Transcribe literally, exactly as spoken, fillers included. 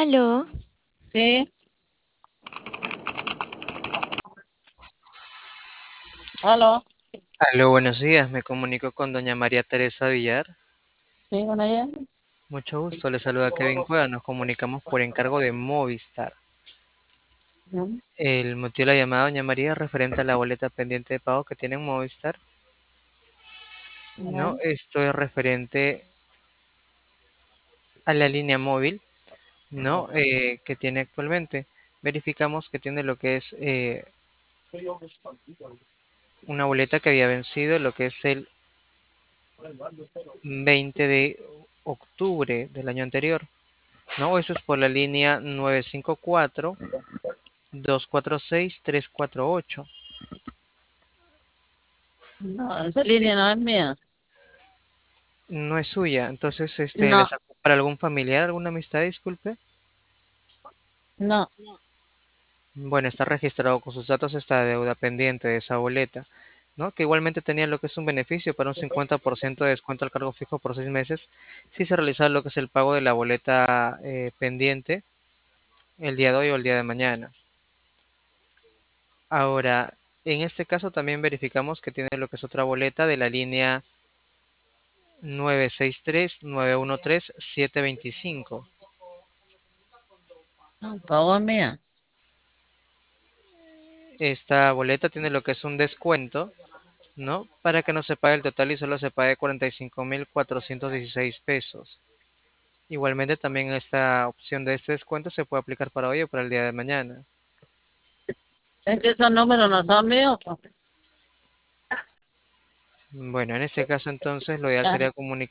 Aló, Sí, aló, Aló, buenos días. Me comunico con doña María Teresa Villar. sí, con ella. Mucho gusto. Le saluda Kevin Cueva. Nos comunicamos por encargo de Movistar. Mm, El motivo de la llamada, doña María, es referente a la boleta pendiente de pago que tiene en Movistar. ya. No, esto es referente a la línea móvil, ¿no? Eh, que tiene actualmente. Verificamos que tiene lo que es eh, una boleta que había vencido, lo que es el veinte de octubre del año anterior. No, eso es por la línea nueve cinco cuatro dos cuatro seis tres cuatro ocho. No, esa línea no es mía. No es suya, entonces este le No, sacó para algún familiar, alguna amistad, disculpe. no. Bueno, está registrado con sus datos esta deuda pendiente de esa boleta, ¿no? Que igualmente tenía lo que es un beneficio para un cincuenta por ciento de descuento al cargo fijo por seis meses si se realizaba lo que es el pago de la boleta eh, pendiente el día de hoy o el día de mañana. Ahora, en este caso también verificamos que tiene lo que es otra boleta de la línea nueve seis tres nueve uno tres siete veinticinco. No, pago es mía. Esta boleta tiene lo que es un descuento, ¿no? Para que no se pague el total y solo se pague cuarenta y cinco mil cuatrocientos dieciséis pesos. Igualmente también esta opción de este descuento se puede aplicar para hoy o para el día de mañana. Es que esos números no son míos, pues. Bueno, en este caso entonces lo ideal Ya. sería comunicar